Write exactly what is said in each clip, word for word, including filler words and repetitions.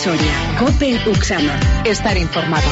Soria. COPE Uxana. Estar informado.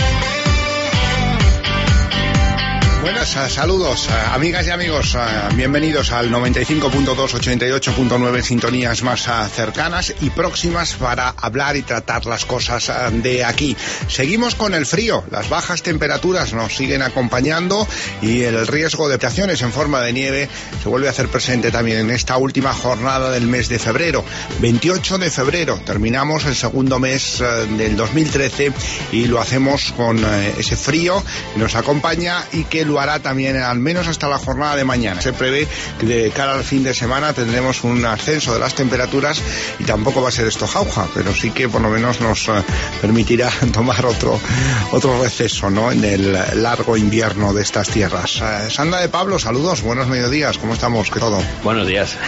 Buenas, saludos, amigas y amigos, bienvenidos al noventa y cinco punto dos, ochenta y ocho punto nueve, sintonías más cercanas y próximas para hablar y tratar las cosas de aquí. Seguimos con el frío, las bajas temperaturas nos siguen acompañando y el riesgo de precipitaciones en forma de nieve se vuelve a hacer presente también en esta última jornada del mes de febrero. veintiocho de febrero, terminamos el segundo mes del dos mil trece y lo hacemos con ese frío que nos acompaña y que lo hará también al menos hasta la jornada de mañana. Se prevé que de cara al fin de semana tendremos un ascenso de las temperaturas y tampoco va a ser esto jauja, pero sí que por lo menos nos eh, permitirá tomar otro otro receso, ¿no?, en el largo invierno de estas tierras. Eh, Sandra de Pablo, saludos, buenos mediodías, ¿cómo estamos? ¿Qué todo? Buenos días.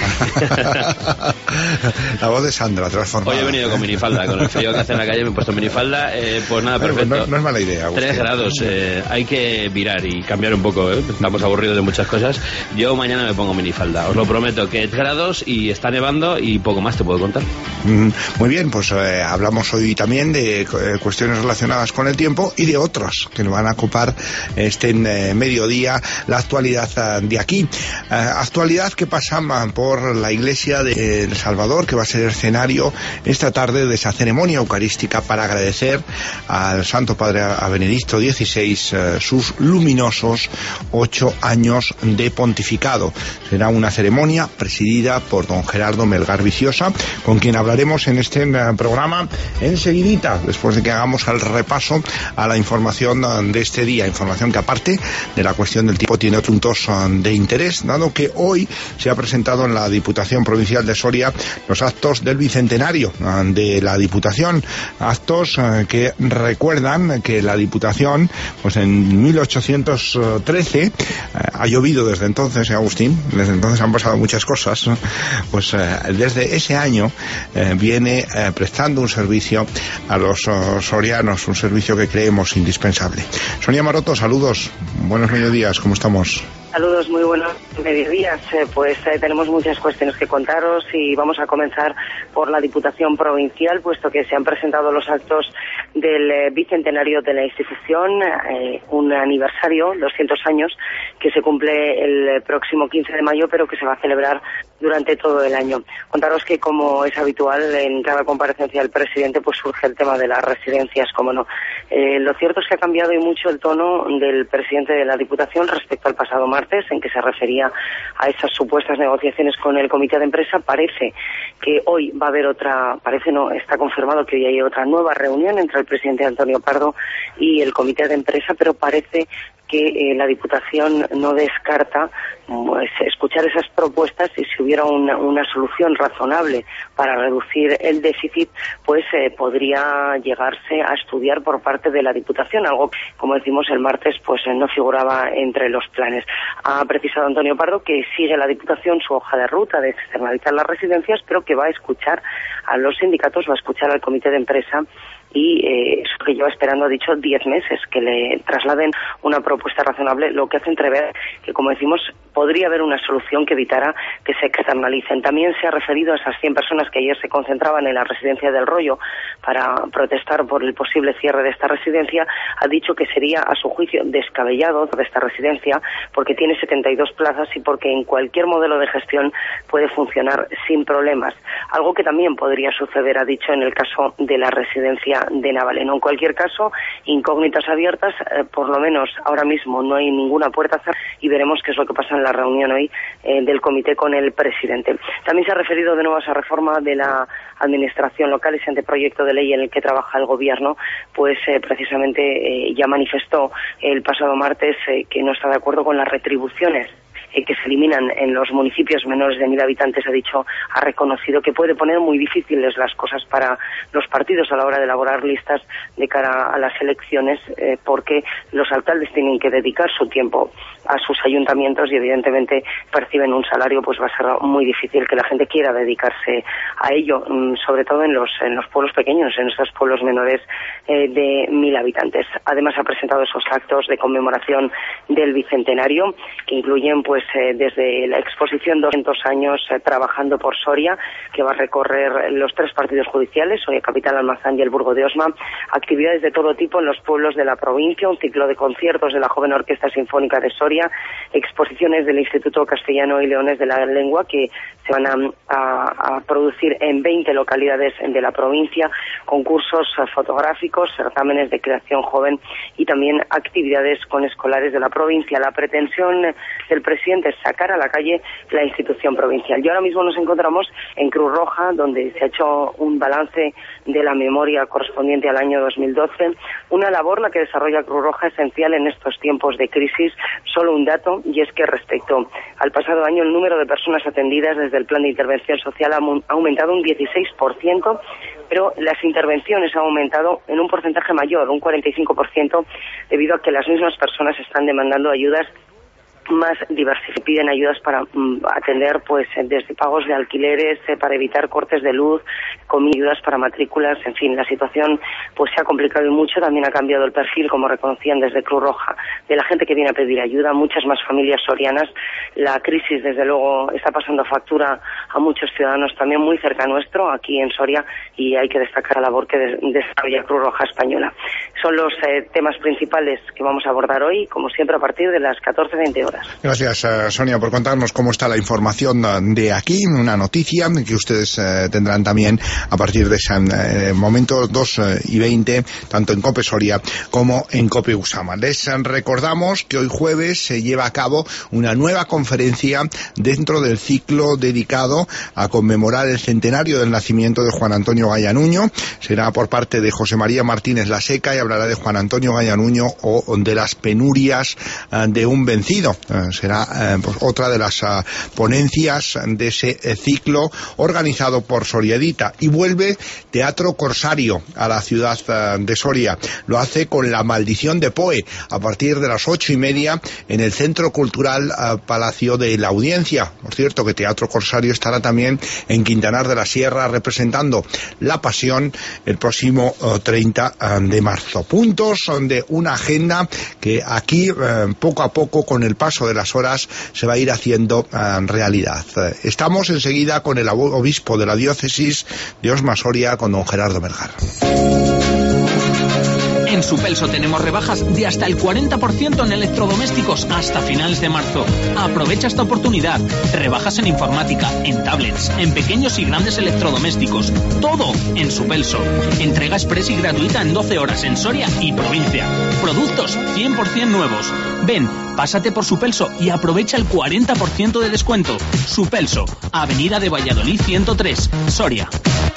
La voz de Sandra transformada. Hoy he venido con minifalda, con el frío que hace en la calle me he puesto minifalda, eh, pues nada, perfecto. Bueno, no, no es mala idea, Agustín. Tres grados, eh, hay que virar y cambiar un poco, ¿eh? Estamos aburridos de muchas cosas. Yo mañana me pongo minifalda, os lo prometo, que es grados y está nevando y poco más te puedo contar. Mm, muy bien, pues eh, hablamos hoy también de eh, cuestiones relacionadas con el tiempo y de otras que nos van a ocupar este eh, mediodía, la actualidad eh, de aquí. Eh, actualidad que pasa por la iglesia de El Salvador, que va a ser escenario esta tarde de esa ceremonia eucarística para agradecer al Santo Padre a Benedicto dieciséis eh, sus luminosos ocho años de pontificado. Será una ceremonia presidida por don Gerardo Melgar Viciosa, con quien hablaremos en este programa enseguidita, después de que hagamos el repaso a la información de este día, información que aparte de la cuestión del tiempo tiene puntos de interés, dado que hoy se ha presentado en la Diputación Provincial de Soria los actos del bicentenario de la Diputación, actos que recuerdan que la Diputación, pues en mil ochocientos trece, eh, ha llovido desde entonces, ¿eh, Agustín? Desde entonces han pasado muchas cosas, ¿no? Pues eh, desde ese año eh, viene eh, prestando un servicio a los uh, sorianos, un servicio que creemos indispensable. Sonia Maroto, saludos, buenos mediodías, ¿cómo estamos? Saludos, muy buenos mediodías. Eh, pues eh, tenemos muchas cuestiones que contaros y vamos a comenzar por la Diputación Provincial, puesto que se han presentado los actos del eh, bicentenario de la institución, eh, un aniversario, doscientos años, que se cumple el próximo quince de mayo, pero que se va a celebrar durante todo el año. Contaros que, como es habitual en cada comparecencia del presidente, pues surge el tema de las residencias, como no. Eh, lo cierto es que ha cambiado y mucho el tono del presidente de la Diputación respecto al pasado martes, en que se refería a esas supuestas negociaciones con el comité de empresa. Parece que hoy va a haber otra, parece no, está confirmado que hoy hay otra nueva reunión entre el presidente Antonio Pardo y el comité de empresa, pero parece que eh, la Diputación no descarta pues, escuchar esas propuestas y si hubiera una, una solución razonable para reducir el déficit, pues eh, podría llegarse a estudiar por parte de la Diputación, algo, como decimos, el martes pues eh, no figuraba entre los planes. Ha precisado Antonio Pardo que sigue la Diputación su hoja de ruta de externalizar las residencias, pero que va a escuchar a los sindicatos, va a escuchar al comité de empresa y eh, eso que lleva esperando, ha dicho, diez meses, que le trasladen una propuesta razonable, lo que hace entrever que, como decimos, podría haber una solución que evitara que se externalicen. También se ha referido a esas cien personas que ayer se concentraban en la residencia del Rollo para protestar por el posible cierre de esta residencia. Ha dicho que sería, a su juicio, descabellado de esta residencia porque tiene setenta y dos plazas y porque en cualquier modelo de gestión puede funcionar sin problemas. Algo que también podría suceder, ha dicho, en el caso de la residencia de Navaleno. En cualquier caso, incógnitas abiertas, eh, por lo menos ahora mismo no hay ninguna puerta cerrada y veremos qué es lo que pasa en la reunión hoy eh, del comité con el presidente. También se ha referido de nuevo a esa reforma de la administración local, ese anteproyecto de ley en el que trabaja el gobierno, pues eh, precisamente eh, ya manifestó el pasado martes eh, que no está de acuerdo con las retribuciones eh, que se eliminan en los municipios menores de mil habitantes. Ha dicho, ha reconocido que puede poner muy difíciles las cosas para los partidos a la hora de elaborar listas de cara a las elecciones, eh, porque los alcaldes tienen que dedicar su tiempo a sus ayuntamientos y evidentemente perciben un salario, pues va a ser muy difícil que la gente quiera dedicarse a ello, sobre todo en los en los pueblos pequeños, en esos pueblos menores eh, de mil habitantes. Además ha presentado esos actos de conmemoración del bicentenario que incluyen pues pues eh, desde la exposición doscientos años eh, trabajando por Soria, que va a recorrer los tres partidos judiciales, Soria Capital, Almazán y el Burgo de Osma, actividades de todo tipo en los pueblos de la provincia, un ciclo de conciertos de la Joven Orquesta Sinfónica de Soria, exposiciones del Instituto Castellano y Leones de la Lengua que se van a, a, a producir en veinte localidades de la provincia, concursos fotográficos, certámenes de creación joven y también actividades con escolares de la provincia. La pretensión del presidente es sacar a la calle la institución provincial. Y ahora mismo nos encontramos en Cruz Roja, donde se ha hecho un balance de la memoria correspondiente al año dos mil doce, una labor la que desarrolla Cruz Roja esencial en estos tiempos de crisis. Solo un dato, y es que respecto al pasado año el número de personas atendidas desde el plan de intervención social ha aumentado un dieciséis por ciento, pero las intervenciones han aumentado en un porcentaje mayor, un cuarenta y cinco por ciento, debido a que las mismas personas están demandando ayudas más diversificadas, piden ayudas para mm, atender pues desde pagos de alquileres, eh, para evitar cortes de luz, con ayudas para matrículas, en fin, la situación pues se ha complicado y mucho. También ha cambiado el perfil, como reconocían desde Cruz Roja, de la gente que viene a pedir ayuda, muchas más familias sorianas. La crisis desde luego está pasando factura a muchos ciudadanos también muy cerca nuestro, aquí en Soria, y hay que destacar la labor que desarrolla Cruz Roja Española. Son los eh, temas principales que vamos a abordar hoy, como siempre a partir de las catorce veinte horas. Gracias, uh, Sonia, por contarnos cómo está la información de aquí, una noticia que ustedes uh, tendrán también a partir de ese uh, momento, dos y veinte, tanto en COPE Soria como en COPE Usama. Les recordamos que hoy jueves se lleva a cabo una nueva conferencia dentro del ciclo dedicado a conmemorar el centenario del nacimiento de Juan Antonio Gallanuño. Será por parte de José María Martínez Laseca y hablará de Juan Antonio Gallanuño o de las penurias uh, de un vencido. Será eh, pues, otra de las uh, ponencias de ese eh, ciclo organizado por Soriedita. Y vuelve Teatro Corsario a la ciudad uh, de Soria. Lo hace con La Maldición de Poe a partir de las ocho y media en el Centro Cultural uh, Palacio de la Audiencia. Por cierto que Teatro Corsario estará también en Quintanar de la Sierra representando La Pasión el próximo uh, treinta de marzo. Puntos de una agenda que aquí uh, poco a poco con el paso de las horas se va a ir haciendo uh, realidad. Estamos enseguida con el obispo de la diócesis de Osma Soria, con don Gerardo Melgar. En Supelso tenemos rebajas de hasta el cuarenta por ciento en electrodomésticos hasta finales de marzo. Aprovecha esta oportunidad. Rebajas en informática, en tablets, en pequeños y grandes electrodomésticos. Todo en Supelso. Entrega express y gratuita en doce horas en Soria y provincia. Productos cien por ciento nuevos. Ven, pásate por Supelso y aprovecha el cuarenta por ciento de descuento. Supelso, Avenida de Valladolid ciento tres, Soria.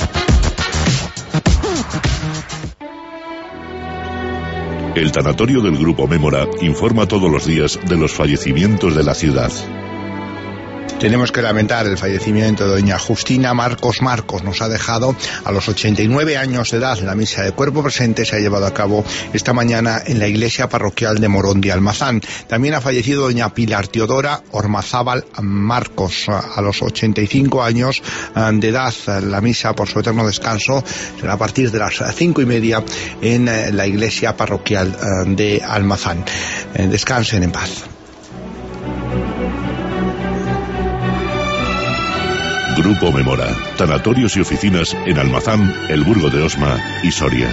El tanatorio del Grupo Mémora informa todos los días de los fallecimientos de la ciudad. Tenemos que lamentar el fallecimiento de doña Justina Marcos Marcos. Nos ha dejado a los ochenta y nueve años de edad. La misa de cuerpo presente se ha llevado a cabo esta mañana en la iglesia parroquial de Morón de Almazán. También ha fallecido doña Pilar Teodora Ormazábal Marcos a los ochenta y cinco años de edad. La misa por su eterno descanso será a partir de las cinco y media en la iglesia parroquial de Almazán. Descansen en paz. Grupo Mémora, tanatorios y oficinas en Almazán, el Burgo de Osma y Soria.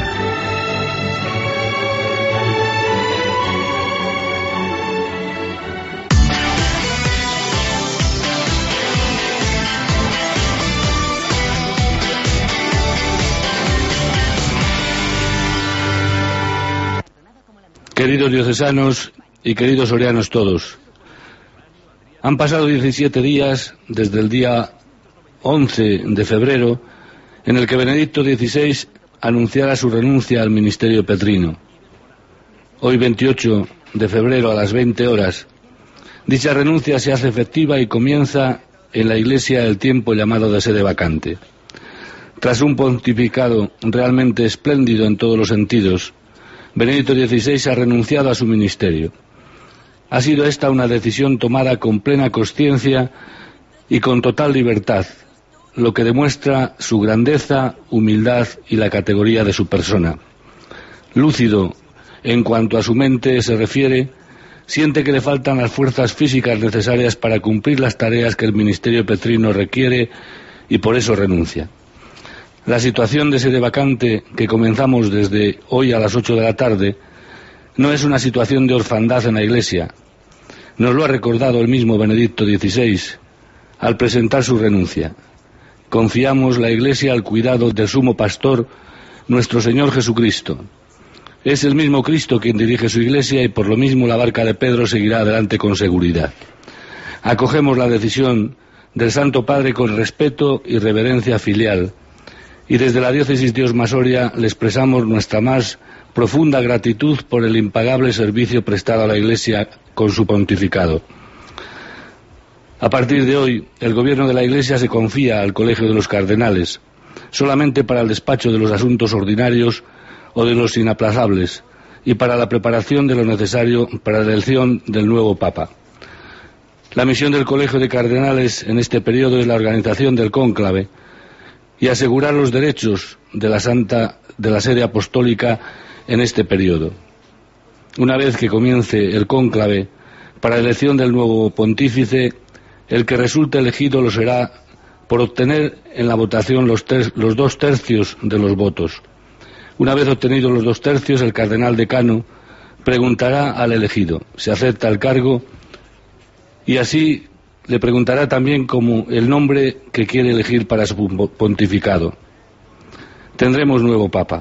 Queridos diocesanos y queridos sorianos todos, han pasado diecisiete días desde el día once de febrero, en el que Benedicto dieciséis anunciara su renuncia al ministerio petrino. Hoy, veintiocho de febrero, a las veinte horas, dicha renuncia se hace efectiva y comienza en la Iglesia el tiempo llamado de sede vacante. Tras un pontificado realmente espléndido en todos los sentidos, Benedicto dieciséis ha renunciado a su ministerio. Ha sido esta una decisión tomada con plena consciencia y con total libertad, lo que demuestra su grandeza, humildad y la categoría de su persona. Lúcido en cuanto a su mente se refiere, Siente que le faltan las fuerzas físicas necesarias para cumplir las tareas que el ministerio petrino requiere y por eso renuncia. La situación de sede vacante que comenzamos desde hoy a las ocho de la tarde no es una situación de orfandad en la Iglesia. Nos lo ha recordado el mismo Benedicto dieciséis al presentar su renuncia. Confiamos la Iglesia al cuidado del sumo pastor, nuestro Señor Jesucristo. Es el mismo Cristo quien dirige su Iglesia y por lo mismo la barca de Pedro seguirá adelante con seguridad. Acogemos la decisión del Santo Padre con respeto y reverencia filial y desde la diócesis de Osma-Soria le expresamos nuestra más profunda gratitud por el impagable servicio prestado a la Iglesia con su pontificado. A partir de hoy, el gobierno de la Iglesia se confía al Colegio de los Cardenales, solamente para el despacho de los asuntos ordinarios o de los inaplazables, y para la preparación de lo necesario para la elección del nuevo Papa. La misión del Colegio de Cardenales en este periodo es la organización del cónclave y asegurar los derechos de la Santa, de la Sede Apostólica en este periodo. Una vez que comience el cónclave para la elección del nuevo pontífice, el que resulte elegido lo será por obtener en la votación los, ter- los dos tercios de los votos. Una vez obtenidos los dos tercios, el cardenal decano preguntará al elegido si acepta el cargo y así le preguntará también como el nombre que quiere elegir para su pontificado. Tendremos nuevo Papa.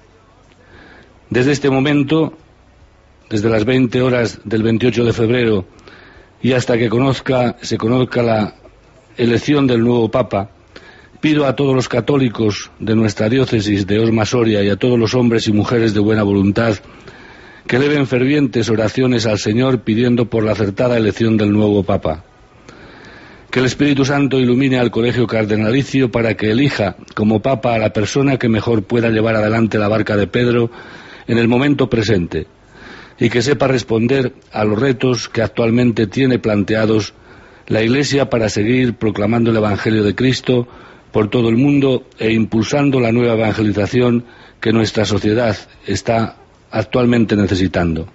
Desde este momento, desde las veinte horas del veintiocho de febrero y hasta que conozca, se conozca la elección del nuevo Papa, pido a todos los católicos de nuestra diócesis de Osma-Soria y a todos los hombres y mujeres de buena voluntad que eleven fervientes oraciones al Señor pidiendo por la acertada elección del nuevo Papa. Que el Espíritu Santo ilumine al Colegio Cardenalicio para que elija como Papa a la persona que mejor pueda llevar adelante la barca de Pedro en el momento presente y que sepa responder a los retos que actualmente tiene planteados la Iglesia para seguir proclamando el Evangelio de Cristo por todo el mundo e impulsando la nueva evangelización que nuestra sociedad está actualmente necesitando.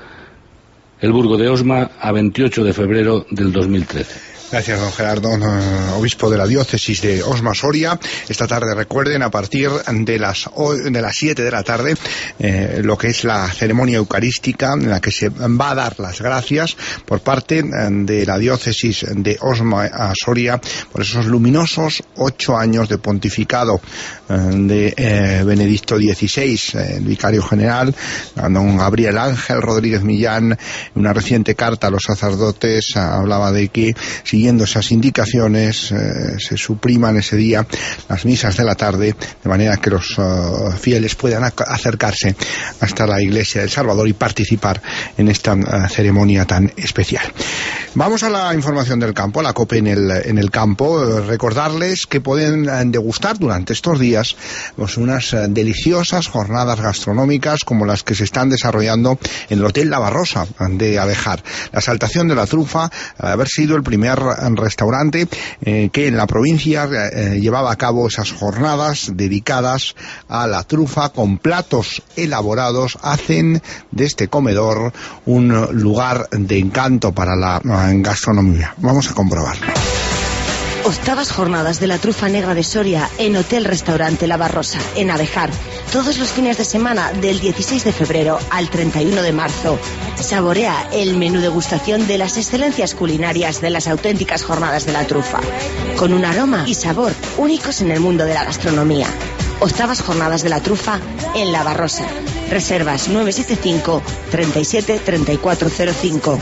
El Burgo de Osma, a veintiocho de febrero del dos mil trece. Gracias, don Gerardo, obispo de la diócesis de Osma-Soria. Esta tarde, recuerden, a partir de las de las siete de la tarde, eh, lo que es la ceremonia eucarística en la que se va a dar las gracias por parte de la diócesis de Osma-Soria por esos luminosos ocho años de pontificado eh, de eh, Benedicto dieciséis, eh, el vicario general, don Gabriel Ángel Rodríguez Millán. Una reciente carta a los sacerdotes hablaba de que siguiendo esas indicaciones eh, se supriman ese día las misas de la tarde de manera que los uh, fieles puedan ac- acercarse hasta la Iglesia del Salvador y participar en esta uh, ceremonia tan especial. Vamos a la información del campo, a la COPE en el, en el campo. Eh, recordarles que pueden eh, degustar durante estos días pues, unas eh, deliciosas jornadas gastronómicas como las que se están desarrollando en el Hotel La Barrosa de Abejar. La Exaltación de la Trufa, al haber sido el primer restaurante eh, que en la provincia eh, llevaba a cabo esas jornadas dedicadas a la trufa con platos elaborados, hacen de este comedor un lugar de encanto para la uh, gastronomía. Vamos a comprobarlo. Octavas jornadas de la trufa negra de Soria en Hotel Restaurante La Barrosa, en Abejar, todos los fines de semana del dieciséis de febrero al treinta y uno de marzo. Saborea el menú degustación de las excelencias culinarias de las auténticas jornadas de la trufa, con un aroma y sabor únicos en el mundo de la gastronomía. Octavas jornadas de la trufa en La Barrosa. Reservas nueve siete cinco, treinta y siete, treinta y cuatro cero cinco.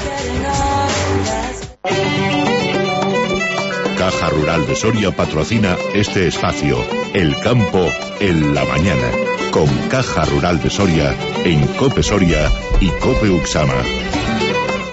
Caja Rural de Soria patrocina este espacio, El Campo en la Mañana, con Caja Rural de Soria en COPE Soria y COPE Uxama.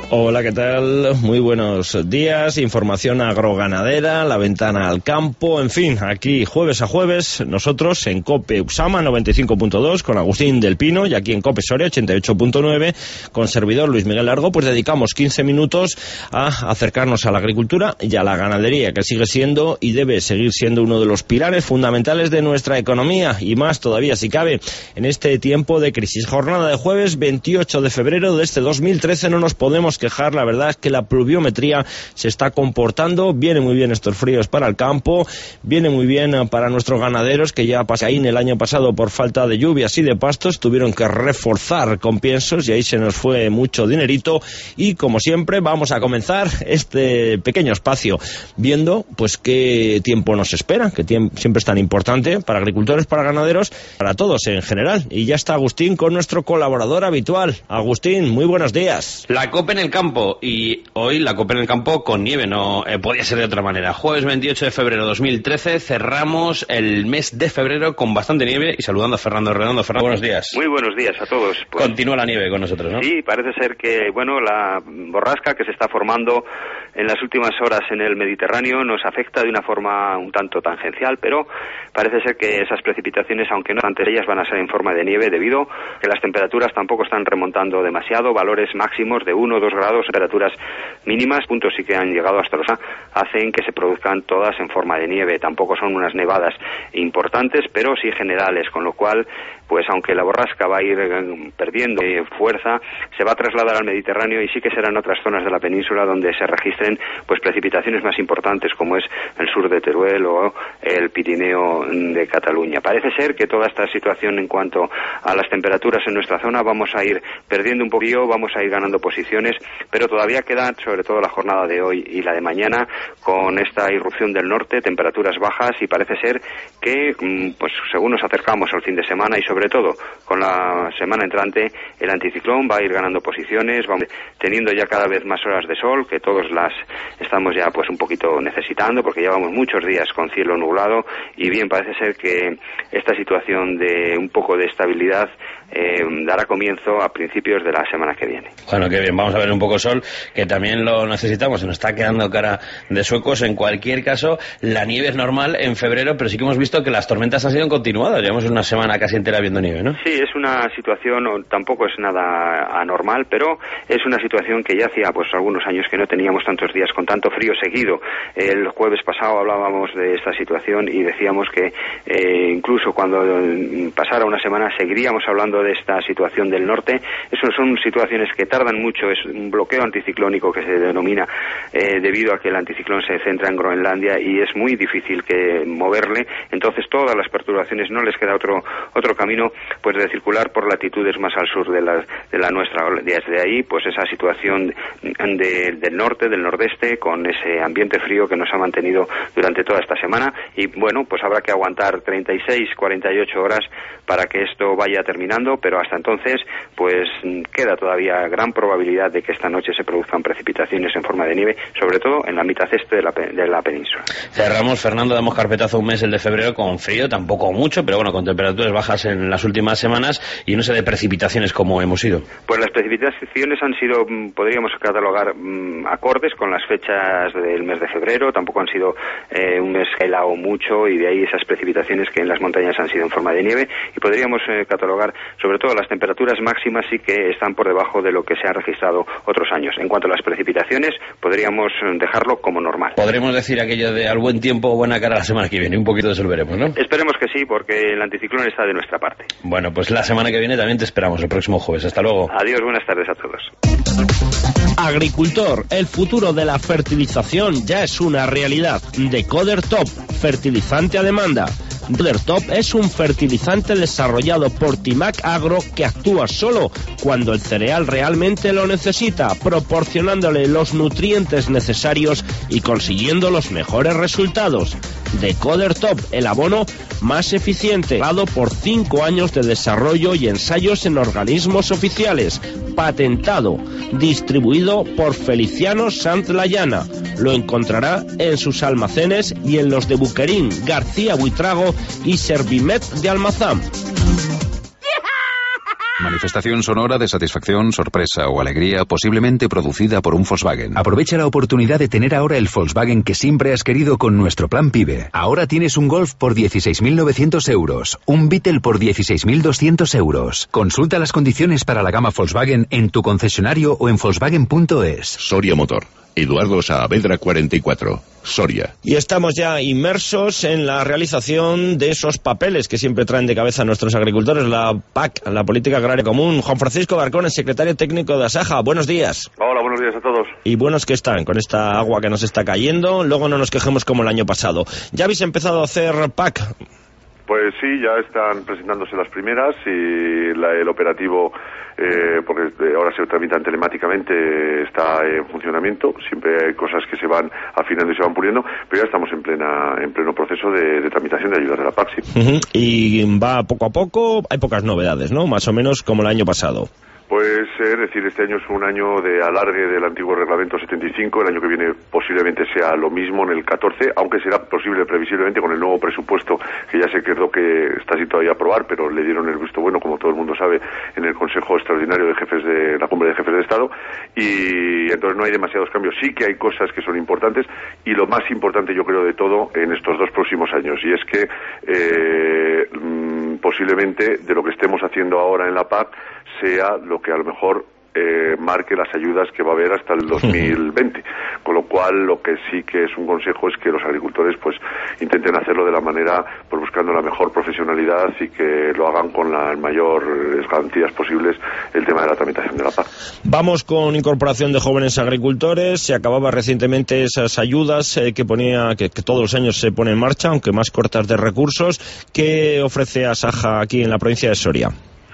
Hola, ¿qué tal? Muy buenos días. Información agroganadera, la ventana al campo, en fin, aquí jueves a jueves, nosotros en COPE Uxama noventa y cinco punto dos con Agustín del Pino y aquí en COPE Soria ochenta y ocho punto nueve con servidor Luis Miguel Largo, pues dedicamos quince minutos a acercarnos a la agricultura y a la ganadería, que sigue siendo y debe seguir siendo uno de los pilares fundamentales de nuestra economía y más todavía si cabe en este tiempo de crisis. Jornada de jueves veintiocho de febrero de este dos mil trece, no nos podemos quejar, la verdad es que la pluviometría se está comportando, viene muy bien estos fríos para el campo, viene muy bien para nuestros ganaderos que ya pasaron el año pasado por falta de lluvias y de pastos, tuvieron que reforzar con piensos y ahí se nos fue mucho dinerito y como siempre vamos a comenzar este pequeño espacio viendo pues qué tiempo nos espera, que tiempo siempre es tan importante para agricultores, para ganaderos, para todos en general. Y ya está Agustín con nuestro colaborador habitual. Agustín, muy buenos días. La COPE en el campo, y hoy la COPE en el campo con nieve, no eh, podía ser de otra manera. Jueves veintiocho de febrero de dos mil trece, cerramos el mes de febrero con bastante nieve y saludando a Fernando Redondo. Fernando, buenos días. Muy buenos días a todos. Pues, continúa la nieve con nosotros, ¿no? Sí, parece ser que, bueno, la borrasca que se está formando en las últimas horas en el Mediterráneo nos afecta de una forma un tanto tangencial, pero parece ser que esas precipitaciones, aunque no antes ellas, van a ser en forma de nieve debido a que las temperaturas tampoco están remontando demasiado, valores máximos de uno o dos grados, temperaturas mínimas, puntos sí que han llegado hasta los A, hacen que se produzcan todas en forma de nieve. Tampoco son unas nevadas importantes, pero sí generales, con lo cual, pues aunque la borrasca va a ir perdiendo fuerza, se va a trasladar al Mediterráneo y sí que serán otras zonas de la península donde se registren pues precipitaciones más importantes, como es el sur de Teruel o el Pirineo de Cataluña. Parece ser que toda esta situación en cuanto a las temperaturas en nuestra zona vamos a ir perdiendo un poquillo, vamos a ir ganando posiciones, pero todavía queda, sobre todo la jornada de hoy y la de mañana, con esta irrupción del norte, temperaturas bajas y parece ser que, pues según nos acercamos al fin de semana y sobre todo con la semana entrante, el anticiclón va a ir ganando posiciones, vamos teniendo ya cada vez más horas de sol, que todos las estamos ya pues un poquito necesitando porque llevamos muchos días con cielo nublado y bien, parece ser que esta situación de un poco de estabilidad eh, dará comienzo a principios de la semana que viene. Bueno, qué bien, vamos a ver un poco sol, que también lo necesitamos, se nos está quedando cara de suecos. En cualquier caso, la nieve es normal en febrero, pero sí que hemos visto que las tormentas han sido continuadas, llevamos una semana casi entera viendo nieve, ¿no? Sí, es una situación, tampoco es nada anormal, pero es una situación que ya hacía pues algunos años que no teníamos tantos días con tanto frío seguido. El jueves pasado hablábamos de esta situación y decíamos que eh, incluso cuando pasara una semana seguiríamos hablando de esta situación del norte. Eso son situaciones que tardan mucho, es un bloqueo anticiclónico que se denomina eh, debido a que el anticiclón se centra en Groenlandia y es muy difícil que moverle, entonces todas las perturbaciones no les queda otro otro camino pues de circular por latitudes más al sur de la, de la nuestra. Desde ahí pues esa situación de, del norte, del nordeste, con ese ambiente frío que nos ha mantenido durante toda esta semana y bueno, pues habrá que aguantar treinta y seis, cuarenta y ocho horas para que esto vaya terminando, pero hasta entonces pues queda todavía gran probabilidad de que esta noche se produzcan precipitaciones en forma de nieve, sobre todo en la mitad este de la, de la península. Cerramos, Fernando, damos carpetazo un mes, el de febrero, con frío, tampoco mucho, pero bueno, con temperaturas bajas en las últimas semanas y no sé de precipitaciones como hemos ido. Pues las precipitaciones han sido, podríamos catalogar mmm, acordes con las fechas del mes de febrero, tampoco han sido eh, un mes helado mucho y de ahí esas precipitaciones que en las montañas han sido en forma de nieve y podríamos eh, catalogar sobre todo las temperaturas máximas sí que están por debajo de lo que se ha registrado otros años. En cuanto a las precipitaciones, podríamos dejarlo como normal. Podremos decir aquello de al buen tiempo, buena cara la semana que viene, un poquito de eso lo veremos, ¿no? Esperemos que sí, porque el anticiclón está de nuestra parte. Bueno, pues la semana que viene también te esperamos, el próximo jueves. Hasta luego. Adiós, buenas tardes a todos. Agricultor, el futuro de la fertilización ya es una realidad. Decoder Top, fertilizante a demanda. Decoder Top es un fertilizante desarrollado por Timac Agro que actúa solo cuando el cereal realmente lo necesita, proporcionándole los nutrientes necesarios y consiguiendo los mejores resultados. Decoder Top, el abono más eficiente, dado por cinco años de desarrollo y ensayos en organismos oficiales, patentado, distribuido por Feliciano Santlayana. Lo encontrará en sus almacenes y en los de Buquerín, García Buitrago y Servimet de Almazán. Manifestación sonora de satisfacción, sorpresa o alegría posiblemente producida por un Volkswagen. Aprovecha la oportunidad de tener ahora el Volkswagen que siempre has querido con nuestro plan PIBE. Ahora tienes un Golf por dieciséis mil novecientos euros, un Beetle por dieciséis mil doscientos euros. Consulta las condiciones para la gama Volkswagen en tu concesionario o en Volkswagen punto es. Soria Motor. Eduardo Saavedra cuarenta y cuatro. Soria. Y estamos ya inmersos en la realización de esos papeles que siempre traen de cabeza a nuestros agricultores, la P A C, la Política Agraria Común. Juan Francisco Barcón, el secretario técnico de Asaja. Buenos días. Hola, buenos días a todos. Y buenos que están con esta agua que nos está cayendo. Luego no nos quejemos como el año pasado. ¿Ya habéis empezado a hacer P A C? Pues sí, ya están presentándose las primeras y la, el operativo, eh, porque ahora se tramitan telemáticamente, está en funcionamiento. Siempre hay cosas que se van afinando y se van puliendo, pero ya estamos en plena en pleno proceso de, de tramitación de ayudas de la P A C. Sí. Uh-huh. Y va poco a poco, hay pocas novedades, ¿no? Más o menos como el año pasado. Pues es decir, este año es un año de alargue del antiguo reglamento setenta y cinco, el año que viene posiblemente sea lo mismo en el catorce, aunque será posible previsiblemente con el nuevo presupuesto que ya se quedó que está sin todavía aprobar, pero le dieron el visto bueno, como todo el mundo sabe, en el Consejo Extraordinario de Jefes de la Cumbre de Jefes de Estado, y entonces no hay demasiados cambios. Sí que hay cosas que son importantes, y lo más importante yo creo de todo en estos dos próximos años, y es que eh, posiblemente de lo que estemos haciendo ahora en la P A C sea lo que a lo mejor eh, marque las ayudas que va a haber hasta el dos mil veinte, con lo cual lo que sí que es un consejo es que los agricultores pues intenten hacerlo de la manera, pues buscando la mejor profesionalidad y que lo hagan con las mayores garantías posibles el tema de la tramitación de la P A C. Vamos con incorporación de jóvenes agricultores. Se acababa recientemente esas ayudas eh, que ponía que, que todos los años se pone en marcha, aunque más cortas de recursos. ¿Qué ofrece Asaja aquí en la provincia de Soria?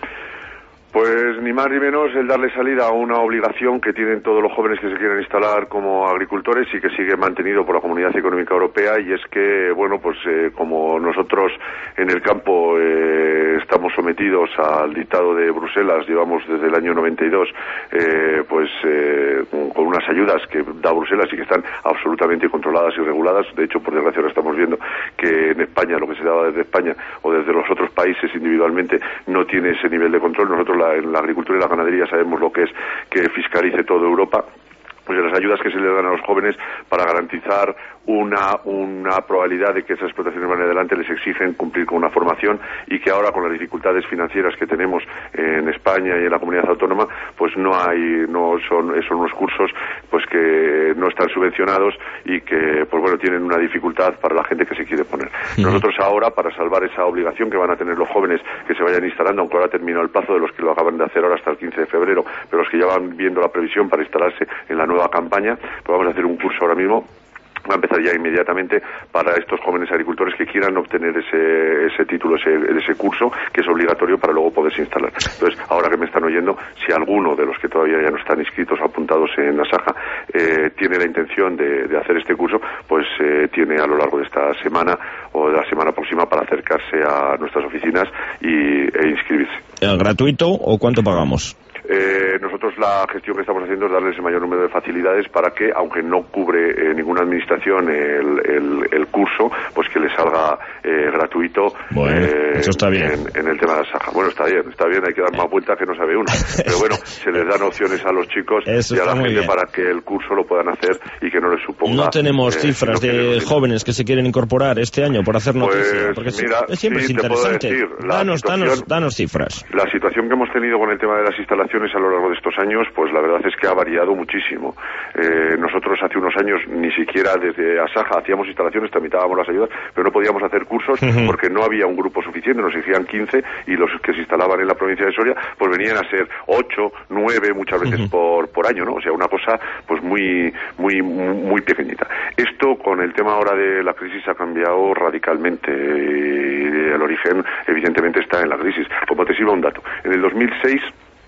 Pues ni más ni menos el darle salida a una obligación que tienen todos los jóvenes que se quieren instalar como agricultores y que sigue mantenido por la Comunidad Económica Europea, y es que, bueno, pues eh, como nosotros en el campo eh, estamos sometidos al dictado de Bruselas, llevamos desde el año noventa y dos, eh, pues eh, con unas ayudas que da Bruselas y que están absolutamente controladas y reguladas. De hecho, por desgracia ahora estamos viendo que en España, lo que se daba desde España o desde los otros países individualmente, no tiene ese nivel de control. Nosotros la en la agricultura y la ganadería sabemos lo que es que fiscalice toda Europa. Pues de las ayudas que se le dan a los jóvenes para garantizar una una probabilidad de que esas explotaciones van adelante, les exigen cumplir con una formación, y que ahora con las dificultades financieras que tenemos en España y en la comunidad autónoma, pues no hay no son son unos cursos pues que no están subvencionados y que pues bueno tienen una dificultad para la gente que se quiere poner. Uh-huh. Nosotros ahora, para salvar esa obligación que van a tener los jóvenes que se vayan instalando, aunque ahora terminó el plazo de los que lo acaban de hacer ahora hasta el quince de febrero, pero los que ya van viendo la previsión para instalarse en la nueva campaña, pues vamos a hacer un curso ahora mismo. Va a empezar ya inmediatamente para estos jóvenes agricultores que quieran obtener ese ese título, ese ese curso, que es obligatorio para luego poderse instalar. Entonces, ahora que me están oyendo, si alguno de los que todavía ya no están inscritos o apuntados en Asaja eh, tiene la intención de, de hacer este curso, pues eh, tiene a lo largo de esta semana o de la semana próxima para acercarse a nuestras oficinas y, e inscribirse. ¿Gratuito o cuánto pagamos? Eh, nosotros la gestión que estamos haciendo es darles el mayor número de facilidades para que, aunque no cubre eh, ninguna administración el, el, el curso, pues que les salga eh, gratuito. Bueno, eh, eso está bien. En, en el tema de la Asaja. Bueno, está bien, está bien, hay que dar más vueltas que no sabe uno. Pero bueno, se les dan opciones a los chicos eso y a la gente bien. Para que el curso lo puedan hacer y que no les suponga. No tenemos eh, cifras si no de jóvenes que se quieren incorporar este año por hacer noticia. Pues, porque mira, es, siempre sí, es interesante. Decir, danos, danos, danos cifras. La situación que hemos tenido con el tema de las instalaciones a lo largo de estos años, pues la verdad es que ha variado muchísimo. Eh, nosotros hace unos años ni siquiera desde Asaja hacíamos instalaciones, tramitábamos las ayudas, pero no podíamos hacer cursos uh-huh. porque no había un grupo suficiente, nos exigían quince y los que se instalaban en la provincia de Soria pues venían a ser ocho, nueve muchas veces uh-huh. por, por año, ¿no? O sea, una cosa pues muy, muy, muy pequeñita. Esto con el tema ahora de la crisis ha cambiado radicalmente y el origen evidentemente está en la crisis. Como te sirva un dato, en el dos mil seis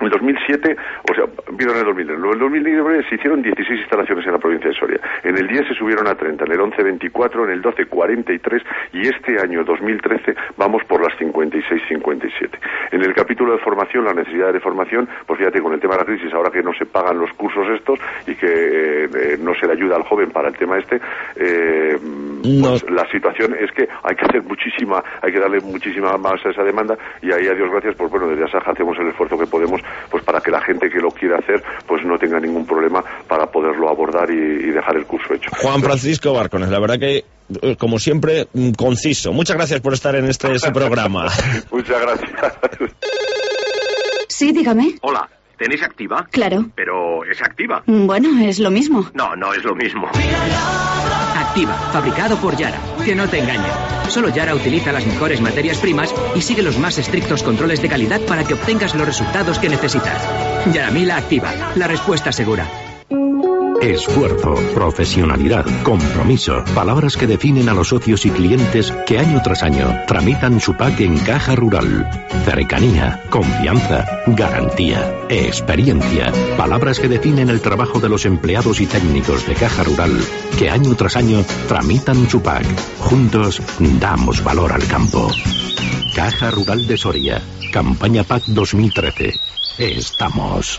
En el dos mil siete, o sea, empiezo en el dos mil nueve. En el dos mil nueve se hicieron dieciséis instalaciones en la provincia de Soria. En el diez se subieron a treinta, en el once veinticuatro, en el doce cuarenta y tres y este año dos mil trece vamos por las cincuenta y seis cincuenta y siete. En el capítulo de formación, la necesidad de formación, pues fíjate, con el tema de la crisis, ahora que no se pagan los cursos estos y que eh, no se le ayuda al joven para el tema este, eh, no. pues la situación es que hay que hacer muchísima, hay que darle muchísima más a esa demanda y ahí, a Dios gracias, pues bueno, desde Asaja hacemos el esfuerzo que podemos pues para que la gente que lo quiera hacer pues no tenga ningún problema para poderlo abordar y, y dejar el curso hecho. Juan Francisco Bárcenas, la verdad que como siempre conciso. Muchas gracias por estar en este, este programa. Muchas gracias. Sí, dígame. Hola, ¿tenéis Activa? Claro. Pero ¿es Activa? Bueno, es lo mismo. No, no es lo mismo. Activa, fabricado por Yara. Que no te engañen. Solo Yara utiliza las mejores materias primas y sigue los más estrictos controles de calidad para que obtengas los resultados que necesitas. Yaramila Activa, la respuesta segura. Esfuerzo, profesionalidad, compromiso. Palabras que definen a los socios y clientes que año tras año tramitan su P A C en Caja Rural. Cercanía, confianza, garantía, experiencia. Palabras que definen el trabajo de los empleados y técnicos de Caja Rural que año tras año tramitan su P A C. Juntos damos valor al campo. Caja Rural de Soria. Campaña P A C dos mil trece. Estamos.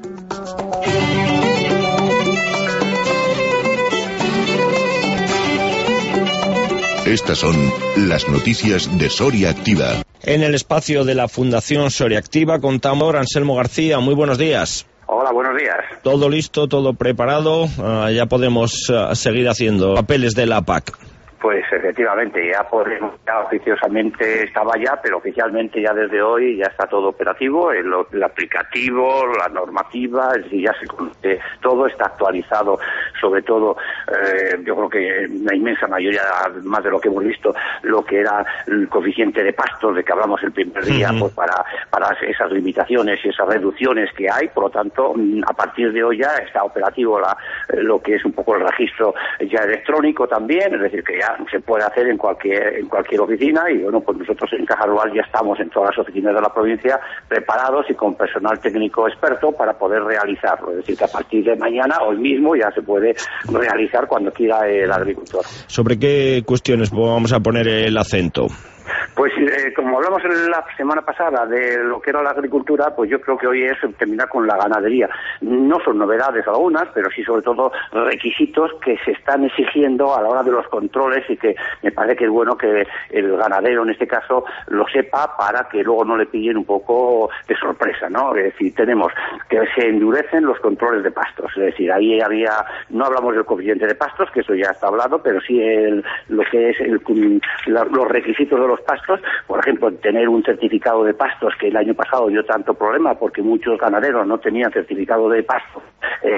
Estas son las noticias de Soria Activa. En el espacio de la Fundación Soria Activa contamos con Anselmo García. Muy buenos días. Hola, buenos días. Todo listo, todo preparado. Uh, ya podemos uh, seguir haciendo papeles de la P A C. Pues efectivamente, ya podemos, ya oficiosamente estaba ya, pero oficialmente ya desde hoy ya está todo operativo, el, el aplicativo, la normativa, es decir, ya se conoce, todo está actualizado, sobre todo, eh, yo creo que la inmensa mayoría, más de lo que hemos visto, lo que era el coeficiente de pastos de que hablamos el primer día, uh-huh. pues para, para esas limitaciones y esas reducciones que hay, por lo tanto, a partir de hoy ya está operativo la, lo que es un poco el registro ya electrónico también, es decir, que ya se puede hacer en cualquier en cualquier oficina y bueno, pues nosotros en Caja Rural ya estamos en todas las oficinas de la provincia preparados y con personal técnico experto para poder realizarlo, es decir, que a partir de mañana, hoy mismo, ya se puede realizar cuando quiera el agricultor. ¿Sobre qué cuestiones vamos a poner el acento? Pues eh, como hablamos la semana pasada de lo que era la agricultura, pues yo creo que hoy es terminar con la ganadería. No son novedades algunas, pero sí sobre todo requisitos que se están exigiendo a la hora de los controles y que me parece que es bueno que el ganadero en este caso lo sepa para que luego no le pillen un poco de sorpresa, ¿no? Es decir, tenemos que se endurecen los controles de pastos, es decir, ahí había, no hablamos del coeficiente de pastos, que eso ya está hablado, pero sí el, lo que es el, la, los requisitos de los pastos, por ejemplo, tener un certificado de pastos, que el año pasado dio tanto problema porque muchos ganaderos no tenían certificado de pastos, eh,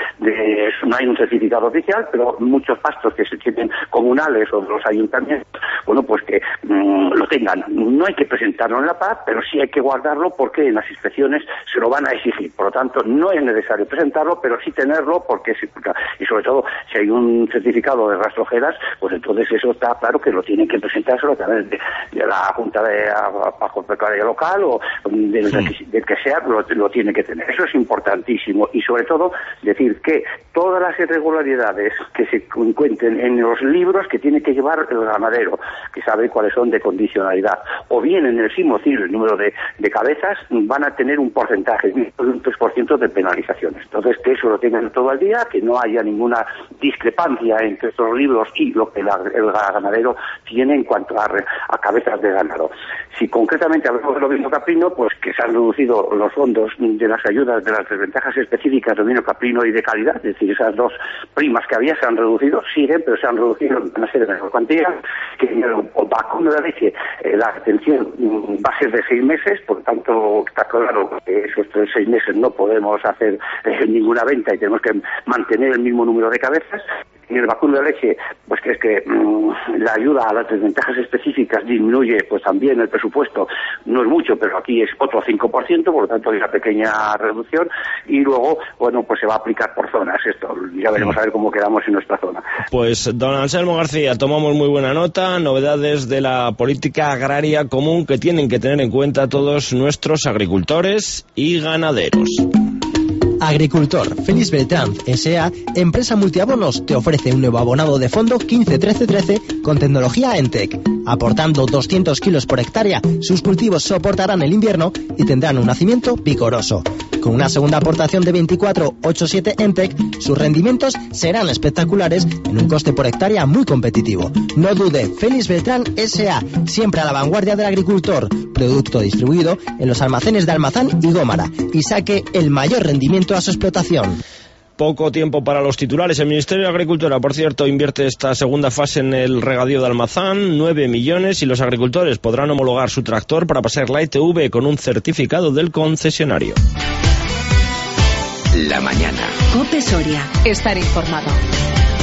de, no hay un certificado oficial, pero muchos pastos que se tienen comunales o de los ayuntamientos, bueno, pues que mmm, lo tengan. No hay que presentarlo en la P A C, pero sí hay que guardarlo porque en las inspecciones se lo van a exigir. Por lo tanto, no es necesario presentarlo, pero sí tenerlo porque, y sobre todo, si hay un certificado de rastrojeras, pues entonces eso está claro que lo tienen que presentárselo a través de de la Junta de Agropecuaria Local o del, sí. del que sea, lo, lo tiene que tener. Eso es importantísimo y sobre todo decir que todas las irregularidades que se encuentren en los libros que tiene que llevar el ganadero, que sabe cuáles son de condicionalidad, o bien en el SIMOCIL, el número de, de cabezas, van a tener un porcentaje, un tres por ciento de penalizaciones. Entonces, que eso lo tengan todo el día, que no haya ninguna discrepancia entre estos libros y lo que la, el ganadero tiene en cuanto a, a cabezas de ganado. Si concretamente hablamos de ovino caprino, pues que se han reducido los fondos de las ayudas de las desventajas específicas de ovino caprino y de calidad, es decir, esas dos primas que había se han reducido, siguen, pero se han reducido en una serie de menor cuantía, que en el vacuno de la leche eh, la atención va a ser de seis meses, por lo tanto está claro que esos tres, seis meses no podemos hacer eh, ninguna venta y tenemos que mantener el mismo número de cabezas. y el vacuno de leche, pues que es que mmm, la ayuda a las desventajas específicas disminuye pues también el presupuesto, no es mucho, pero aquí es otro cinco por ciento, por lo tanto hay una pequeña reducción, y luego, bueno, pues se va a aplicar por zonas esto, ya veremos a ver cómo quedamos en nuestra zona. Pues don Anselmo García, tomamos muy buena nota, novedades de la política agraria común que tienen que tener en cuenta todos nuestros agricultores y ganaderos. Agricultor, Félix Beltrán, S A, empresa multiabonos, te ofrece un nuevo abonado de fondo quince trece trece con tecnología Entec. Aportando doscientos kilos por hectárea, sus cultivos soportarán el invierno y tendrán un nacimiento vigoroso. Con una segunda aportación de veinticuatro ochenta y siete Entec, sus rendimientos serán espectaculares en un coste por hectárea muy competitivo. No dude, Félix Beltrán S A, siempre a la vanguardia del agricultor. Producto distribuido en los almacenes de Almazán y Gómara, y saque el mayor rendimiento a su explotación. Poco tiempo para los titulares. El Ministerio de Agricultura, por cierto, invierte esta segunda fase en el regadío de Almazán, nueve millones, y los agricultores podrán homologar su tractor para pasar la I T V con un certificado del concesionario. La mañana. COPE Soria. Estar informado.